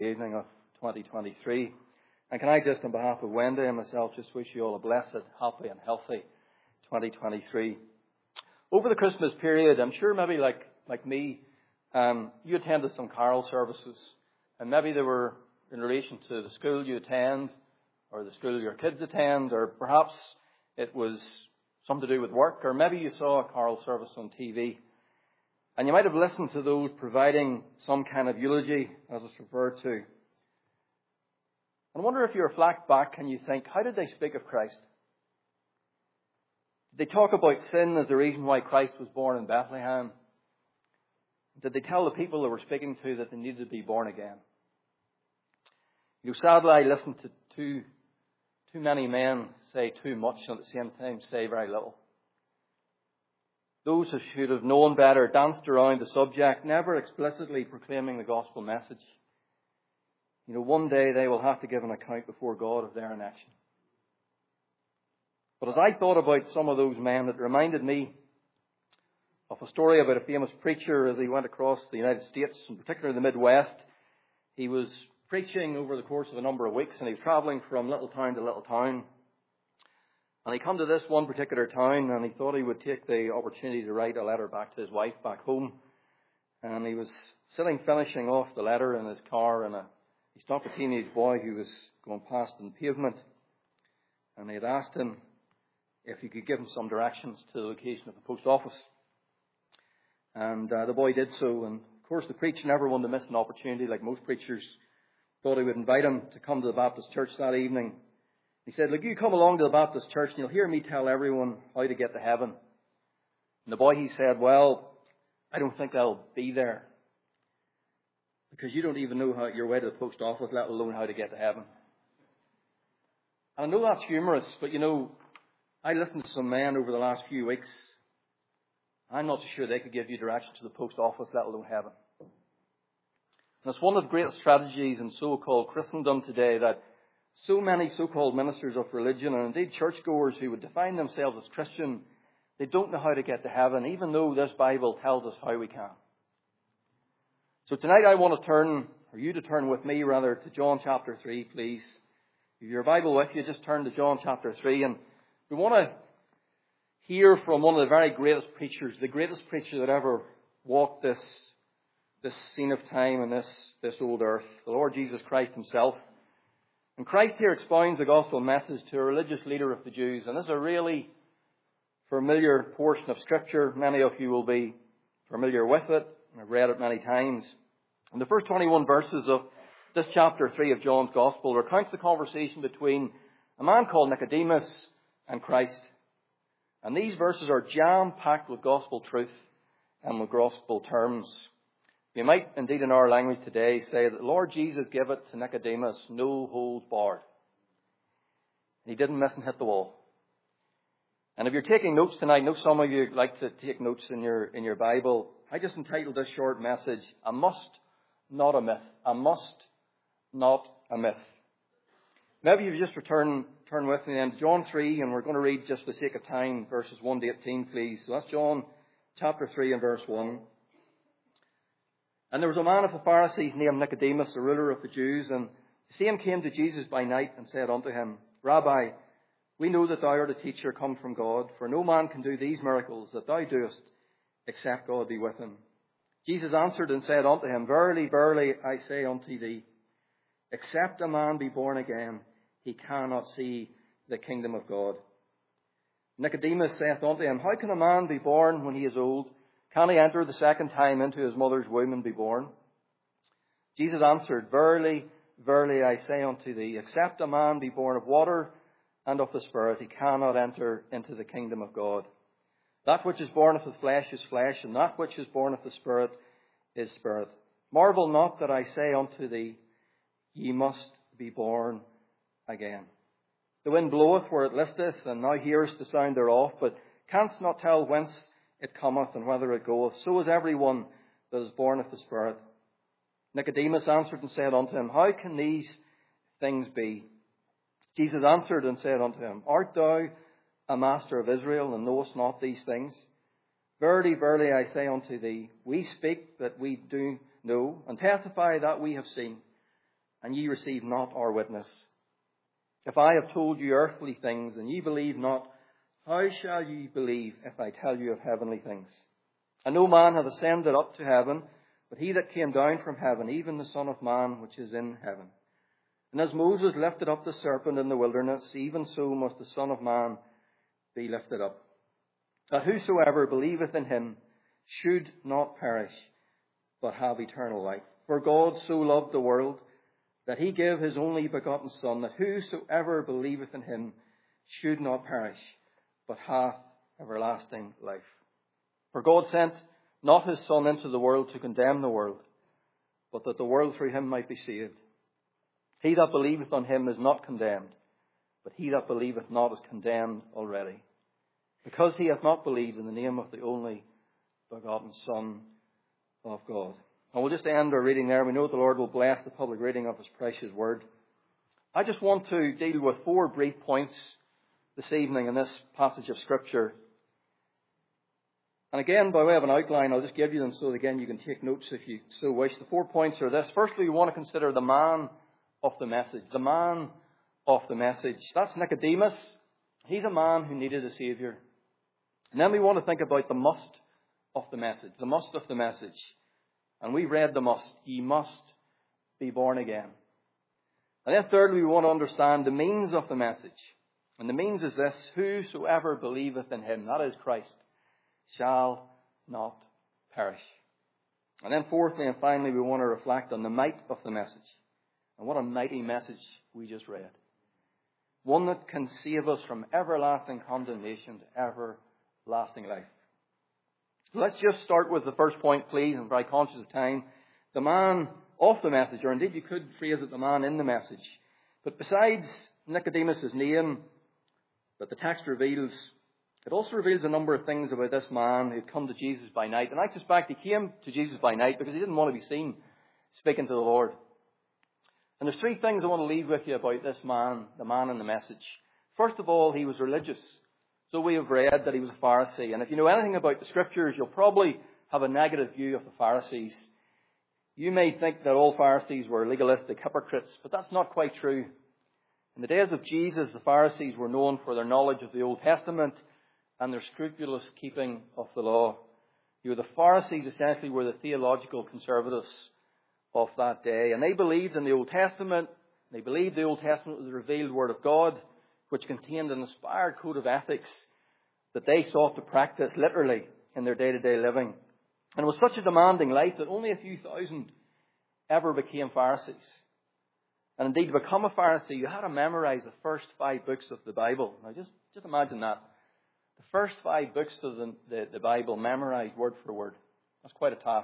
Evening of 2023. And can I just, on behalf of Wendy and myself, just wish you all a blessed, happy and healthy 2023. Over the Christmas period, I'm sure maybe like me, you attended some carol services. And maybe they were in relation to the school you attend, or the school your kids attend, or perhaps it was something to do with work, or maybe you saw a carol service on TV. And you might have listened to those providing some kind of eulogy, as it's referred to. I wonder if you reflect back and you think, how did they speak of Christ? Did they talk about sin as the reason why Christ was born in Bethlehem? Did they tell the people they were speaking to that they needed to be born again? Sadly, I listened to too many men say too much and at the same time say very little. Those who should have known better danced around the subject, never explicitly proclaiming the gospel message. One day they will have to give an account before God of their inaction. But as I thought about some of those men, it reminded me of a story about a famous preacher as he went across the United States, and particularly the Midwest. He was preaching over the course of a number of weeks, and he was travelling from little town to little town. And he come to this one particular town, and he thought he would take the opportunity to write a letter back to his wife back home. And he was sitting finishing off the letter in his car, and he stopped a teenage boy who was going past on the pavement. And he had asked him if he could give him some directions to the location of the post office. And the boy did so. And of course, the preacher never wanted to miss an opportunity, like most preachers. Thought he would invite him to come to the Baptist church that evening. He said, "Look, you come along to the Baptist church and you'll hear me tell everyone how to get to heaven." And the boy, he said, "Well, I don't think I'll be there, because you don't even know your way to the post office, let alone how to get to heaven." And I know that's humorous, but I listened to some men over the last few weeks. I'm not so sure they could give you directions to the post office, let alone heaven. And it's one of the great strategies in so-called Christendom today that so many so-called ministers of religion, and indeed churchgoers who would define themselves as Christian, they don't know how to get to heaven, even though this Bible tells us how we can. So tonight I want to turn with me to John chapter 3, please. If your Bible with you, just turn to John chapter 3. And we want to hear from one of the very greatest preachers, the greatest preacher that ever walked this scene of time and this old earth, the Lord Jesus Christ himself. And Christ here expounds the gospel message to a religious leader of the Jews. And this is a really familiar portion of Scripture. Many of you will be familiar with it. I've read it many times. And the first 21 verses of this chapter 3 of John's Gospel recounts the conversation between a man called Nicodemus and Christ. And these verses are jam-packed with gospel truth and with gospel terms. You might indeed in our language today say that the Lord Jesus gave it to Nicodemus no holds barred. He didn't miss and hit the wall. And if you're taking notes tonight, I know some of you like to take notes in your Bible. I just entitled this short message, "A Must, Not a Myth." A must, not a myth. Maybe you just turn with me then to John 3, and we're going to read, just for the sake of time, verses 1 to 18, please. So that's John chapter 3 and verse 1. "And there was a man of the Pharisees named Nicodemus, a ruler of the Jews, and the same came to Jesus by night and said unto him, Rabbi, we know that thou art a teacher come from God, for no man can do these miracles that thou doest, except God be with him. Jesus answered and said unto him, Verily, verily, I say unto thee, except a man be born again, he cannot see the kingdom of God. Nicodemus saith unto him, How can a man be born when he is old? Can he enter the second time into his mother's womb and be born? Jesus answered, Verily, verily, I say unto thee, except a man be born of water and of the Spirit, he cannot enter into the kingdom of God. That which is born of the flesh is flesh, and that which is born of the Spirit is spirit. Marvel not that I say unto thee, Ye must be born again. The wind bloweth where it listeth, and thou hearest the sound thereof, but canst not tell whence it cometh and whither it goeth. So is every one that is born of the Spirit. Nicodemus answered and said unto him, How can these things be? Jesus answered and said unto him, Art thou a master of Israel, and knowest not these things? Verily, verily, I say unto thee, we speak that we do know, and testify that we have seen, and ye receive not our witness. If I have told you earthly things, and ye believe not, how shall ye believe if I tell you of heavenly things? And no man hath ascended up to heaven, but he that came down from heaven, even the Son of Man which is in heaven. And as Moses lifted up the serpent in the wilderness, even so must the Son of Man be lifted up, that whosoever believeth in him should not perish, but have eternal life. For God so loved the world, that he gave his only begotten Son, that whosoever believeth in him should not perish, but hath everlasting life. For God sent not his Son into the world to condemn the world, but that the world through him might be saved. He that believeth on him is not condemned, but he that believeth not is condemned already, because he hath not believed in the name of the only begotten Son of God. And we'll just end our reading there. We know the Lord will bless the public reading of his precious word. I just want to deal with 4 brief points this evening in this passage of Scripture. And again, by way of an outline, I'll just give you them so that again you can take notes if you so wish. The 4 points are this. Firstly, we want to consider the man of the message. The man of the message. That's Nicodemus. He's a man who needed a Saviour. And then we want to think about the must of the message. The must of the message. And we read the must. Ye must be born again. And then thirdly, we want to understand the means of the message. And the means is this: whosoever believeth in him, that is Christ, shall not perish. And then fourthly and finally, we want to reflect on the might of the message. And what a mighty message we just read. One that can save us from everlasting condemnation to everlasting life. Let's just start with the first point, please. I'm very conscious of time. The man of the message, or indeed you could phrase it the man in the message. But besides Nicodemus' name that the text reveals, it also reveals a number of things about this man who'd come to Jesus by night. And I suspect he came to Jesus by night because he didn't want to be seen speaking to the Lord. And there's 3 things I want to leave with you about this man, the man in the message. First of all, he was religious. So we have read that he was a Pharisee. And if you know anything about the Scriptures, you'll probably have a negative view of the Pharisees. You may think that all Pharisees were legalistic hypocrites, but that's not quite true. In the days of Jesus, the Pharisees were known for their knowledge of the Old Testament and their scrupulous keeping of the law. The Pharisees essentially were the theological conservatives of that day. And they believed in the Old Testament. They believed the Old Testament was the revealed Word of God, which contained an inspired code of ethics that they sought to practice literally in their day-to-day living. And it was such a demanding life that only a few thousand ever became Pharisees. And indeed, to become a Pharisee, you had to memorize the first 5 books of the Bible. Now, just imagine that. The first 5 books of the Bible memorized word for word. That's quite a task.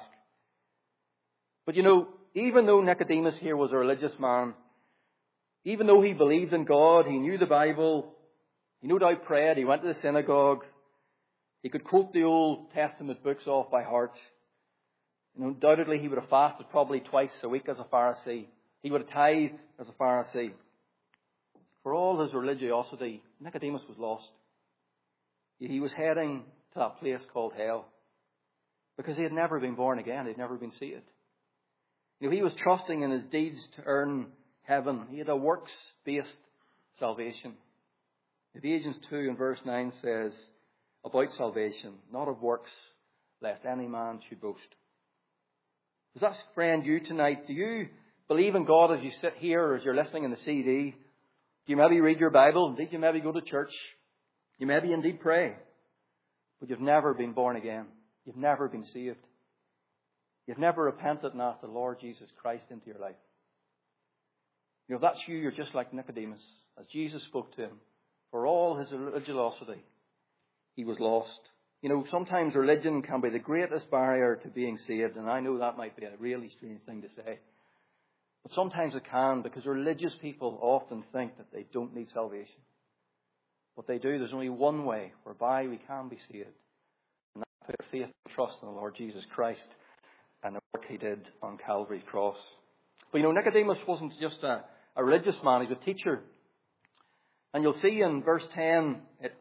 But you know, even though Nicodemus here was a religious man, even though he believed in God, he knew the Bible, he no doubt prayed, he went to the synagogue, he could quote the Old Testament books off by heart. Undoubtedly he would have fasted probably twice a week as a Pharisee. He would have tithed as a Pharisee. For all his religiosity, Nicodemus was lost. He was heading to that place called hell because he had never been born again. He had never been saved. He was trusting in his deeds to earn heaven. He had a works-based salvation. Ephesians 2 and verse 9 says about salvation, not of works, lest any man should boast. Does that friend you tonight? Do you believe in God as you sit here or as you're listening in the CD? Do you maybe read your Bible? Indeed, you maybe go to church. You maybe indeed pray. But you've never been born again. You've never been saved. You've never repented and asked the Lord Jesus Christ into your life. If that's you, you're just like Nicodemus. As Jesus spoke to him, for all his religiosity, he was lost. Sometimes religion can be the greatest barrier to being saved, and I know that might be a really strange thing to say. But sometimes it can, because religious people often think that they don't need salvation. But they do. There's only one way whereby we can be saved. And that's put our faith and trust in the Lord Jesus Christ and the work he did on Calvary's cross. But Nicodemus wasn't just a religious man, he's a teacher. And you'll see in verse 10,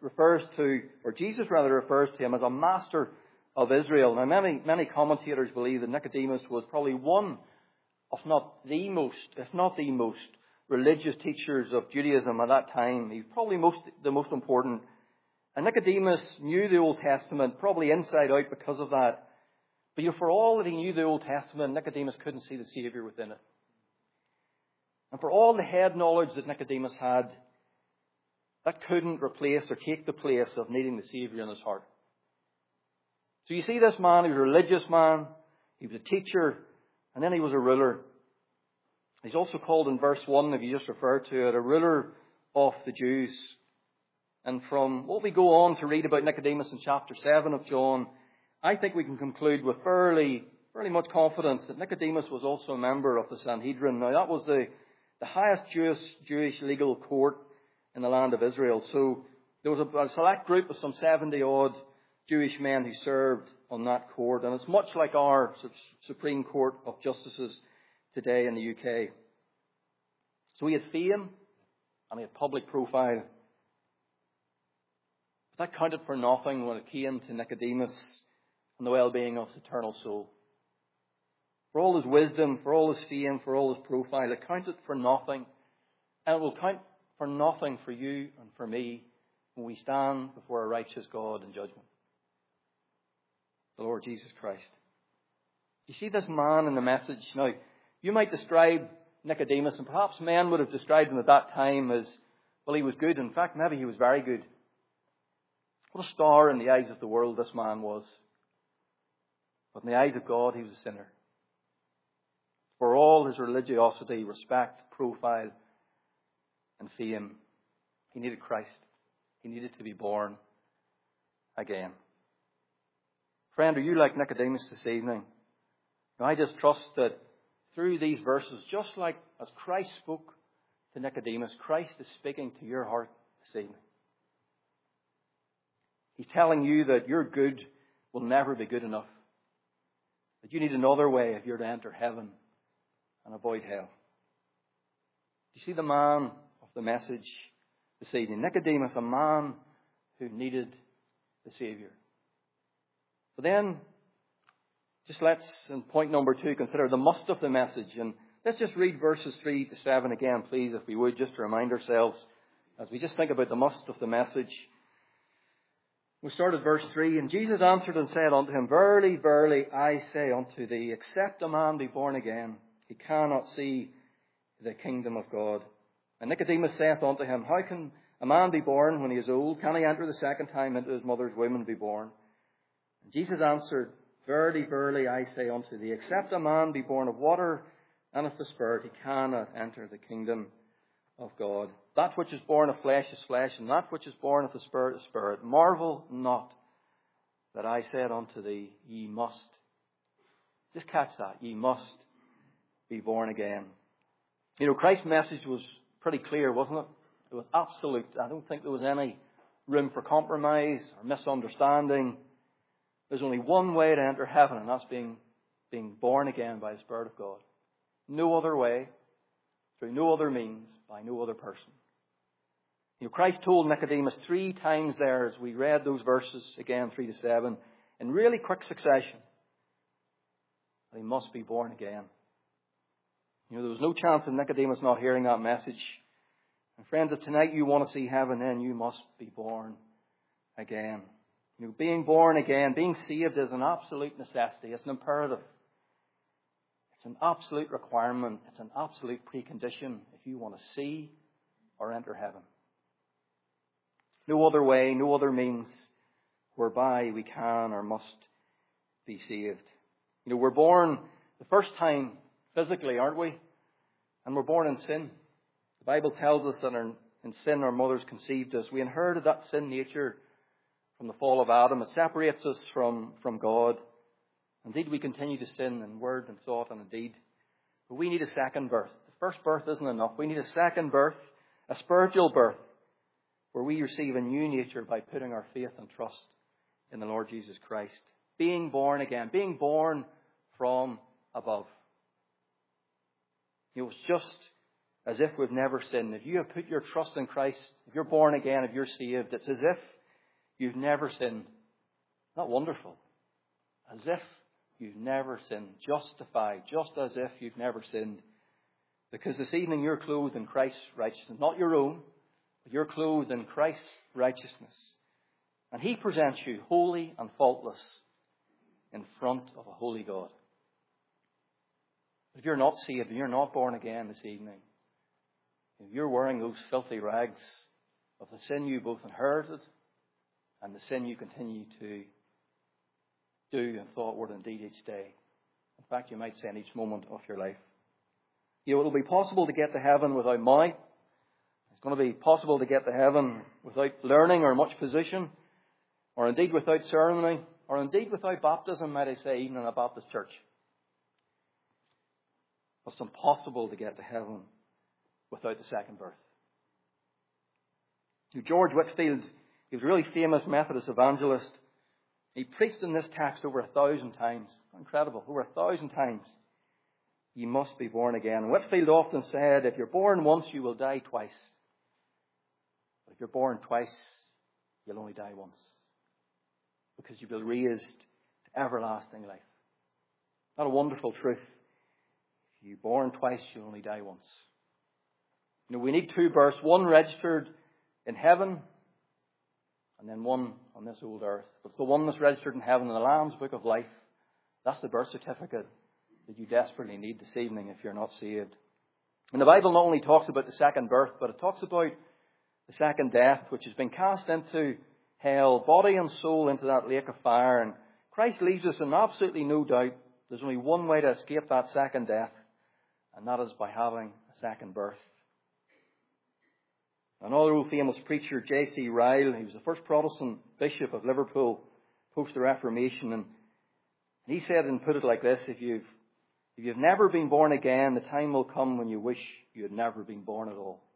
Jesus refers to him as a master of Israel. Now, many commentators believe that Nicodemus was probably one of not the most, if not the most, religious teachers of Judaism at that time. He was probably the most important. And Nicodemus knew the Old Testament, probably inside out because of that. But for all that he knew the Old Testament, Nicodemus couldn't see the Saviour within it. And for all the head knowledge that Nicodemus had, that couldn't replace or take the place of needing the Saviour in his heart. So you see this man, he was a religious man, he was a teacher, and then he was a ruler. He's also called in verse 1, if you just refer to it, a ruler of the Jews. And from what we go on to read about Nicodemus in chapter 7 of John, I think we can conclude with fairly much confidence that Nicodemus was also a member of the Sanhedrin. Now that was the highest Jewish legal court in the land of Israel. So there was a select group of some 70 odd Jewish men who served on that court. And it's much like our Supreme Court of Justices today in the UK. So he had fame and he had public profile. But that counted for nothing when it came to Nicodemus and the well-being of his eternal soul. For all his wisdom, for all his fame, for all his profile, it counted for nothing. And it will count for nothing for you and for me when we stand before a righteous God in judgment. The Lord Jesus Christ. You see this man in the message. Now, you might describe Nicodemus, and perhaps men would have described him at that time as, well, he was good. In fact, maybe he was very good. What a star in the eyes of the world this man was. But in the eyes of God, he was a sinner. For all his religiosity, respect, profile, and fame, he needed Christ. He needed to be born again. Friend, are you like Nicodemus this evening? Now, I just trust that through these verses, just like as Christ spoke to Nicodemus, Christ is speaking to your heart this evening. He's telling you that your good will never be good enough. That you need another way if you're to enter heaven and avoid hell. Do you see the man of the message this evening? Nicodemus, a man who needed the Saviour. But then, just let's, in point number 2, consider the must of the message. And let's just read verses 3 to 7 again, please, if we would, just to remind ourselves, as we just think about the must of the message. We start at verse 3. And Jesus answered and said unto him, Verily, verily, I say unto thee, except a man be born again, he cannot see the kingdom of God. And Nicodemus saith unto him, How can a man be born when he is old? Can he enter the second time into his mother's womb and be born? And Jesus answered, Verily, verily, I say unto thee, except a man be born of water and of the Spirit, he cannot enter the kingdom of God. That which is born of flesh is flesh, and that which is born of the Spirit is spirit. Marvel not that I said unto thee, ye must. Just catch that. Ye must be born again. You know, Christ's message was pretty clear, wasn't it? It was absolute. I don't think there was any room for compromise or misunderstanding. There's only one way to enter heaven, and that's being born again by the Spirit of God. No other way, through no other means, by no other person. You know, Christ told Nicodemus 3 times there, as we read those verses again, 3 to 7, in really quick succession, that he must be born again. You know, there was no chance of Nicodemus not hearing that message. And friends, if tonight you want to see heaven, then you must be born again. You know, being born again, being saved is an absolute necessity. It's an imperative. It's an absolute requirement. It's an absolute precondition if you want to see or enter heaven. No other way, no other means whereby we can or must be saved. You know, we're born the first time physically, aren't we? And we're born in sin. The Bible tells us that in sin our mothers conceived us. We inherited that sin nature from the fall of Adam. It separates us from God. Indeed, we continue to sin in word and thought and in deed. But we need a second birth. The first birth isn't enough. We need a second birth, a spiritual birth, where we receive a new nature by putting our faith and trust in the Lord Jesus Christ. Being born again, being born from above. You know, it's just as if we've never sinned. If you have put your trust in Christ, if you're born again, if you're saved, it's as if you've never sinned. Not wonderful. As if you've never sinned. Justified, just as if you've never sinned. Because this evening you're clothed in Christ's righteousness. Not your own, but you're clothed in Christ's righteousness. And He presents you holy and faultless in front of a holy God. If you're not saved, if you're not born again this evening, if you're wearing those filthy rags of the sin you both inherited and the sin you continue to do in thought, word and deed each day. In fact, you might say in each moment of your life. It'll be possible to get to heaven without money. It's going to be possible to get to heaven without learning or much position, or indeed without ceremony, or indeed without baptism, might I say, even in a Baptist church. It's impossible to get to heaven without the second birth. George Whitefield, he was a really famous Methodist evangelist. He preached in this text over 1,000 times. Incredible. Over 1,000 times. You must be born again. Whitefield often said, if you're born once, you will die twice. But if you're born twice, you'll only die once. Because you'll be raised to everlasting life. Not a wonderful truth. If you're born twice, you'll only die once. We need two births. One registered in heaven, and then one on this old earth. But it's the one that's registered in heaven in the Lamb's Book of Life. That's the birth certificate that you desperately need this evening if you're not saved. And the Bible not only talks about the second birth, but it talks about the second death, which has been cast into hell, body and soul into that lake of fire. And Christ leaves us in absolutely no doubt there's only one way to escape that second death, and that is by having a second birth. Another old famous preacher, J.C. Ryle, he was the first Protestant bishop of Liverpool post the Reformation, and he said and put it like this: if you've never been born again, the time will come when you wish you had never been born at all.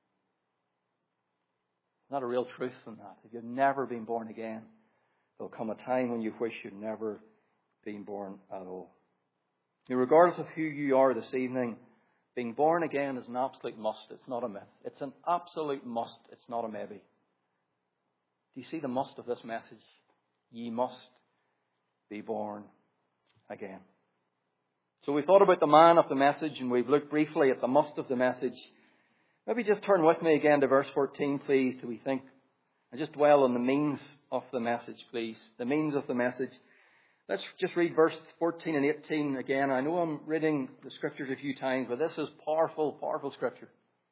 There's not a real truth in that. If you've never been born again, there'll come a time when you wish you'd never been born at all. Regardless of who you are this evening, being born again is an absolute must. It's not a myth. It's an absolute must. It's not a maybe. Do you see the must of this message? Ye must be born again. So we thought about the man of the message, and we've looked briefly at the must of the message. Maybe just turn with me again to verse 14, please, till we think, and just dwell on the means of the message, please. The means of the message. Let's just read verse 14 and 18 again. I know I'm reading the scriptures a few times, but this is powerful, powerful scripture.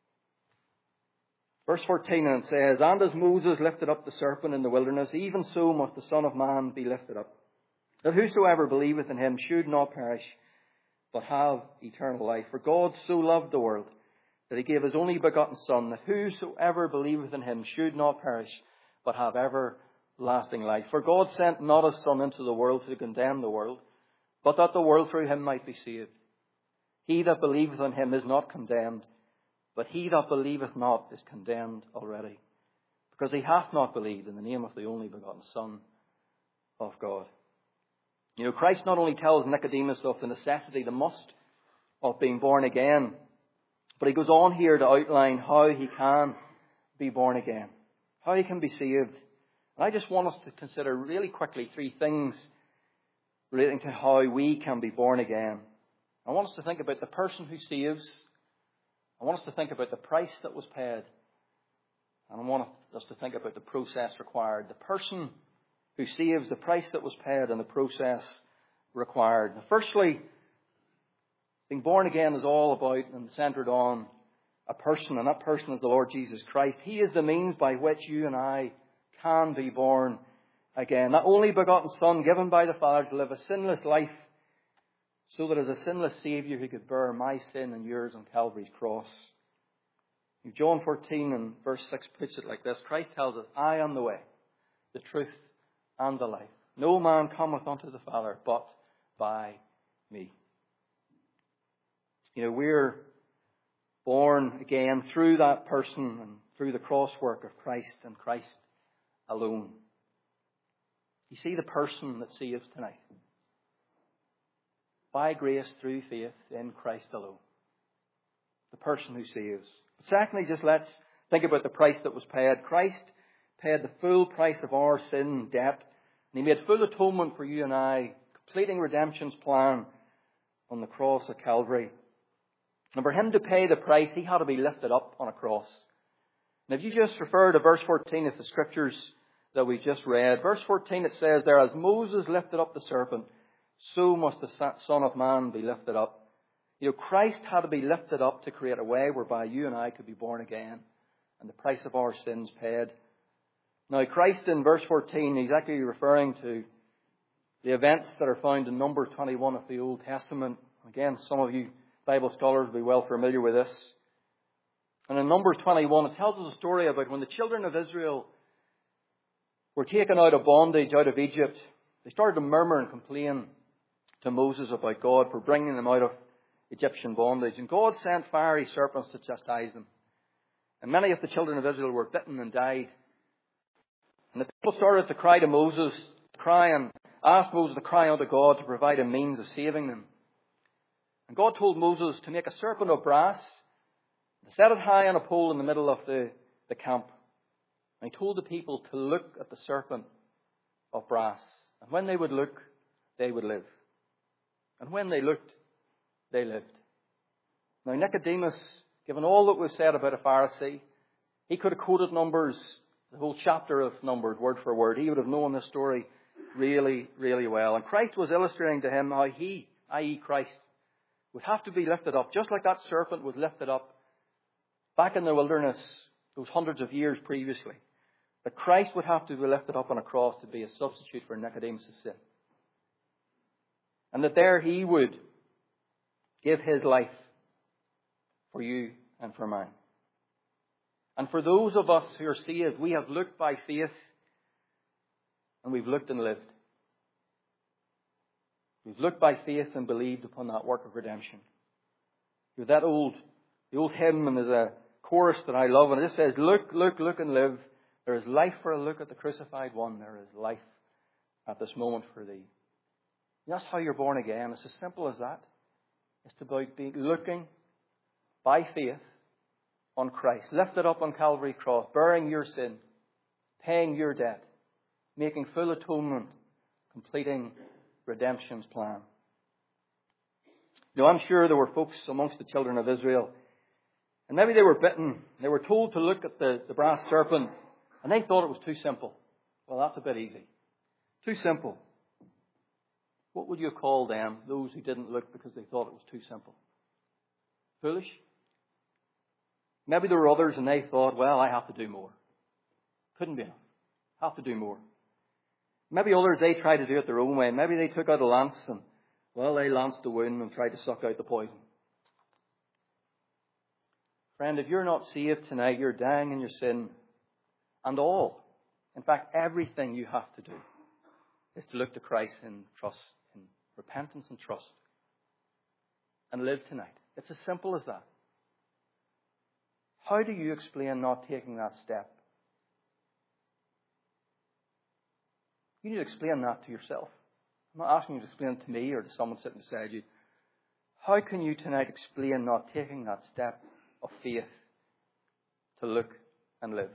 Verse 14, and it says, and as Moses lifted up the serpent in the wilderness, even so must the Son of Man be lifted up, that whosoever believeth in him should not perish, but have eternal life. For God so loved the world, that he gave his only begotten Son, that whosoever believeth in him should not perish, but have everlasting life. For God sent not his Son into the world to condemn the world, but that the world through him might be saved. He that believeth on him is not condemned, but he that believeth not is condemned already, because he hath not believed in the name of the only begotten Son of God. Christ not only tells Nicodemus of the necessity, the must of being born again, but he goes on here to outline how he can be born again, how he can be saved. And I just want us to consider really quickly three things relating to how we can be born again. I want us to think about the person who saves. I want us to think about the price that was paid. And I want us to think about the process required. The person who saves, the price that was paid, and the process required. Now, firstly, being born again is all about and centered on a person, and that person is the Lord Jesus Christ. He is the means by which you and I can be born again. That only begotten Son given by the Father to live a sinless life, so that as a sinless Saviour he could bear my sin and yours on Calvary's cross. John 14 and verse 6 puts it like this. Christ tells us, I am the way, the truth, and the life. No man cometh unto the Father but by me. We're born again through that person and through the cross work of Christ and Christ alone. You see the person that saves tonight. By grace through faith in Christ alone. The person who saves. But secondly, just let's think about the price that was paid. Christ paid the full price of our sin debt. And he made full atonement for you and I, completing redemption's plan on the cross of Calvary. And for him to pay the price, he had to be lifted up on a cross. And if you just refer to verse 14 of the scriptures that we just read, verse 14 it says there, as Moses lifted up the serpent, so must the Son of Man be lifted up. You know, Christ had to be lifted up to create a way whereby you and I could be born again and the price of our sins paid. Now, Christ in verse 14, he's actually referring to the events that are found in Numbers 21 of the Old Testament. Again, some of you Bible scholars will be well familiar with this. And in Numbers 21, it tells us a story about when the children of Israel were taken out of bondage, out of Egypt. They started to murmur and complain to Moses about God for bringing them out of Egyptian bondage. And God sent fiery serpents to chastise them. And many of the children of Israel were bitten and died. And the people started to cry to Moses, and asked Moses to cry unto God to provide a means of saving them. And God told Moses to make a serpent of brass, to set it high on a pole in the middle of the camp. And he told the people to look at the serpent of brass. And when they would look, they would live. And when they looked, they lived. Now Nicodemus, given all that was said about a Pharisee, he could have quoted Numbers, the whole chapter of Numbers, word for word. He would have known this story really, really well. And Christ was illustrating to him how he, i.e. Christ, would have to be lifted up, just like that serpent was lifted up back in the wilderness those hundreds of years previously. That Christ would have to be lifted up on a cross to be a substitute for Nicodemus' sin. And that there he would give his life for you and for mine. And for those of us who are saved, we have looked by faith and we've looked and lived. We've looked by faith and believed upon that work of redemption. There's the old hymn, and there's a chorus that I love, and it just says, look, look, look and live. There is life for a look at the crucified one. There is life at this moment for thee. And that's how you're born again. It's as simple as that. It's about looking by faith on Christ, lifted up on Calvary's cross, bearing your sin, paying your debt, making full atonement, completing redemption's plan. Now, I'm sure there were folks amongst the children of Israel, and maybe they were bitten. They were told to look at the brass serpent, and they thought it was too simple. Well, that's a bit easy. Too simple. What would you have called them, those who didn't look because they thought it was too simple? Foolish? Maybe there were others and they thought, well, I have to do more. Couldn't be enough. Have to do more. Maybe others, they tried to do it their own way. Maybe they took out a lance and, well, they lanced the wound and tried to suck out the poison. Friend, if you're not saved tonight, you're dying in your sin. And all, in fact, everything you have to do is to look to Christ in trust, in repentance and trust. And live tonight. It's as simple as that. How do you explain not taking that step? You need to explain that to yourself. I'm not asking you to explain it to me or to someone sitting beside you. How can you tonight explain not taking that step of faith to look and live?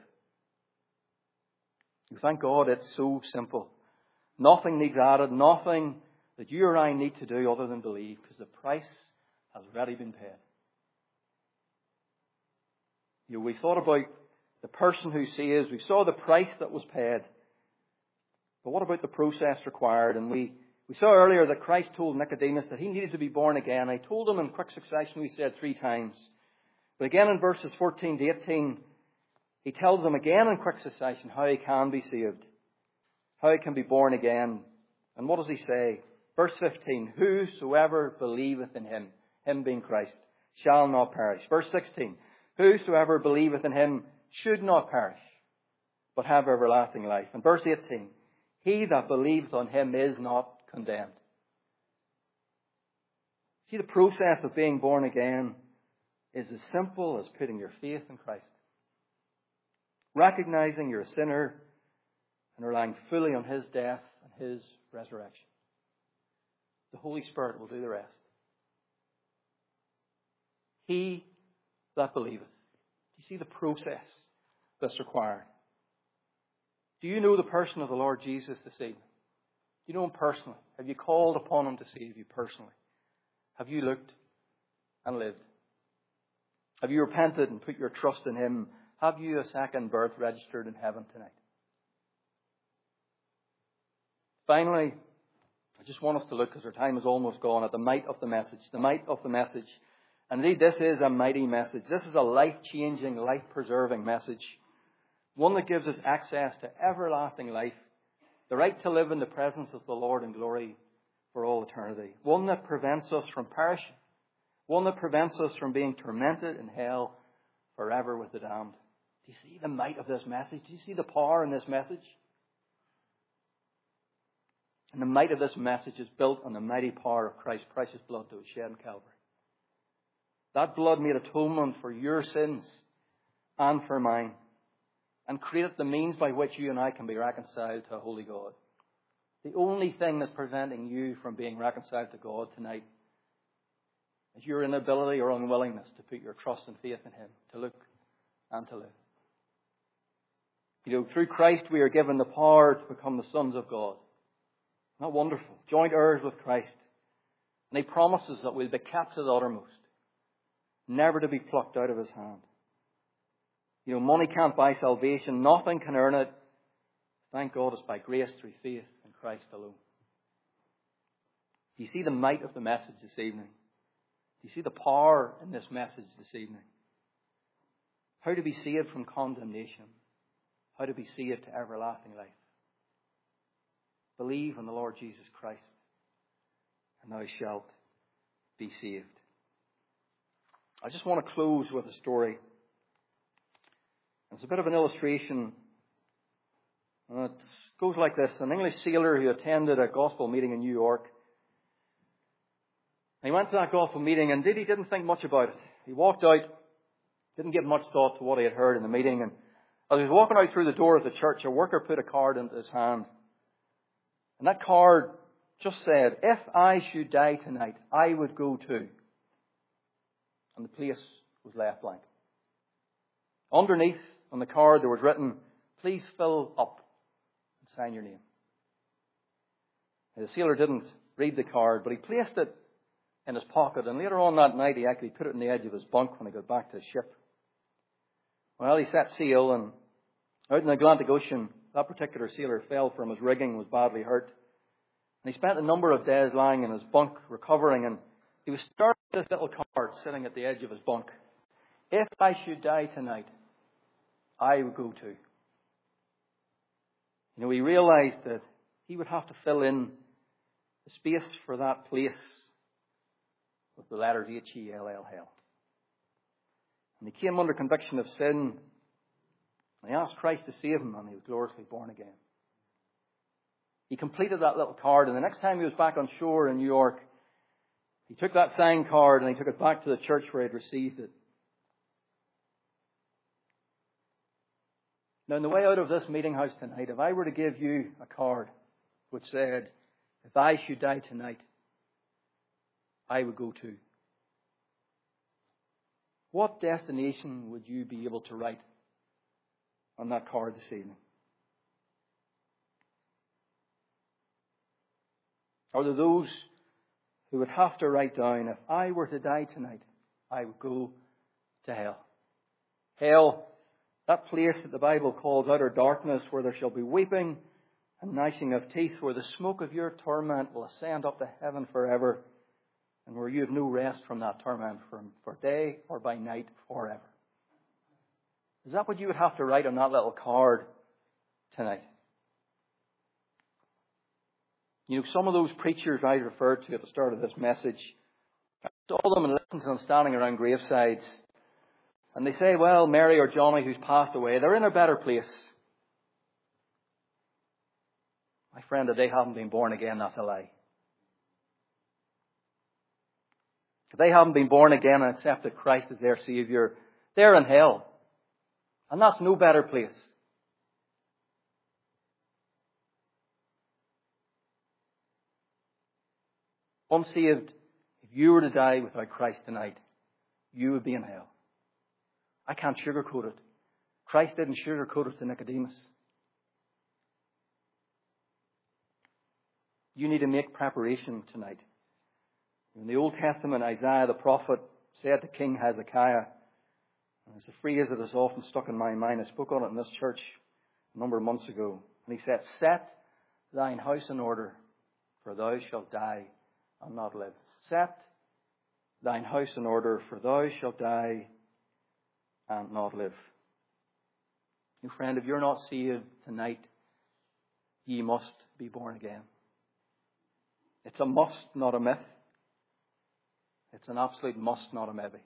You thank God it's so simple. Nothing needs added, nothing that you or I need to do other than believe, because the price has already been paid. You know, we thought about the person who saves. We saw the price that was paid. But what about the process required? And we saw earlier that Christ told Nicodemus that he needed to be born again. I told him in quick succession, we said 3 times. But again in verses 14 to 18, he tells him again in quick succession how he can be saved. How he can be born again. And what does he say? Verse 15, whosoever believeth in him, him being Christ, shall not perish. Verse 16, whosoever believeth in him should not perish, but have everlasting life. And verse 18, he that believeth on him is not condemned. See, the process of being born again is as simple as putting your faith in Christ. Recognizing you're a sinner and relying fully on his death and his resurrection. The Holy Spirit will do the rest. He that believeth. You see the process that's required. Do you know the person of the Lord Jesus this evening? you know Him personally? Have you called upon Him to save you personally? Have you looked and lived? Have you repented and put your trust in Him? Have you a second birth registered in heaven tonight? Finally, I just want us to look, because our time is almost gone, at the might of the message. The might of the message. And indeed, this is a mighty message. This is a life-changing, life-preserving message. One that gives us access to everlasting life. The right to live in the presence of the Lord in glory for all eternity. One that prevents us from perishing. One that prevents us from being tormented in hell forever with the damned. Do you see the might of this message? Do you see the power in this message? And the might of this message is built on the mighty power of Christ's precious blood that was shed in Calvary. That blood made atonement for your sins and for mine, and created the means by which you and I can be reconciled to a holy God. The only thing that's preventing you from being reconciled to God tonight is your inability or unwillingness to put your trust and faith in Him, to look and to live. You know, through Christ we are given the power to become the sons of God. Not wonderful? Joint heirs with Christ. And He promises that we'll be kept to the uttermost, never to be plucked out of His hand. You know, money can't buy salvation. Nothing can earn it. Thank God it's by grace through faith in Christ alone. Do you see the might of the message this evening? Do you see the power in this message this evening? How to be saved from condemnation. How to be saved to everlasting life. Believe in the Lord Jesus Christ, and thou shalt be saved. I just want to close with a story. It's a bit of an illustration. It goes like this. An English sailor who attended a gospel meeting in New York. He went to that gospel meeting, and he didn't think much about it. He walked out, didn't give much thought to what he had heard in the meeting. And as he was walking out through the door of the church, a worker put a card into his hand. And that card just said, "If I should die tonight, I would go too." And the place was left blank. Underneath on the card there was written, "Please fill up and sign your name." Now, the sailor didn't read the card, but he placed it in his pocket, and later on that night he actually put it in the edge of his bunk when he got back to his ship. Well, he set sail, and out in the Atlantic Ocean, that particular sailor fell from his rigging and was badly hurt. And he spent a number of days lying in his bunk recovering, and he was staring at this little card sitting at the edge of his bunk. "If I should die tonight, I would go too." You know, he realized that he would have to fill in the space for that place with the letters H-E-L-L, hell. And he came under conviction of sin. And he asked Christ to save him, and he was gloriously born again. He completed that little card, and the next time he was back on shore in New York, he took that signed card and he took it back to the church where he had received it. Now, on the way out of this meeting house tonight, if I were to give you a card which said, "If I should die tonight, I would go too," what destination would you be able to write on that card this evening? Are there those who would have to write down, "If I were to die tonight, I would go to hell"? Hell, that place that the Bible calls utter darkness, where there shall be weeping and gnashing of teeth, where the smoke of your torment will ascend up to heaven forever, and where you have no rest from that torment for day or by night forever. Is that what you would have to write on that little card tonight? You know, some of those preachers I referred to at the start of this message, I saw them and listened to them standing around gravesides. And they say, "Well, Mary or Johnny who's passed away, they're in a better place." My friend, if they haven't been born again, that's a lie. If they haven't been born again and accepted Christ as their Saviour, they're in hell. And that's no better place. Unsaved, if you were to die without Christ tonight, you would be in hell. I can't sugarcoat it. Christ didn't sugarcoat it to Nicodemus. You need to make preparation tonight. In the Old Testament, Isaiah the prophet said to King Hezekiah, and it's a phrase that is often stuck in my mind. I spoke on it in this church a number of months ago. And he said, "Set thine house in order, for thou shalt die and not live." Set thine house in order, for thou shalt die and not live. New friend, if you're not saved tonight, ye must be born again. It's a must, not a myth. It's an absolute must, not a maybe.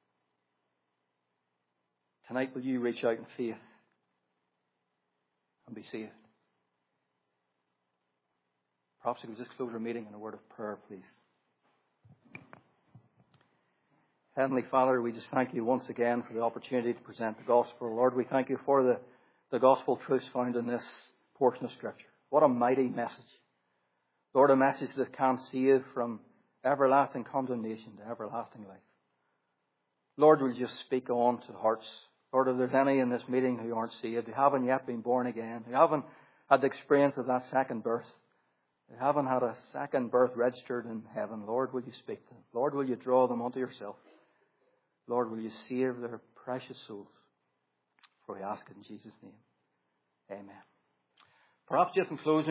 Tonight, will you reach out in faith and be saved? Perhaps we could just close our meeting in a word of prayer, please. Heavenly Father, we just thank you once again for the opportunity to present the gospel. Lord, we thank you for the gospel truths found in this portion of Scripture. What a mighty message. Lord, a message that can save from everlasting condemnation to everlasting life. Lord, will you just speak on to hearts. Lord, if there's any in this meeting who aren't saved, who haven't yet been born again, who haven't had the experience of that second birth, who haven't had a second birth registered in heaven, Lord, will you speak to them? Lord, will you draw them unto yourself? Lord, will you save their precious souls? For we ask it in Jesus' name. Amen. Perhaps just in closing,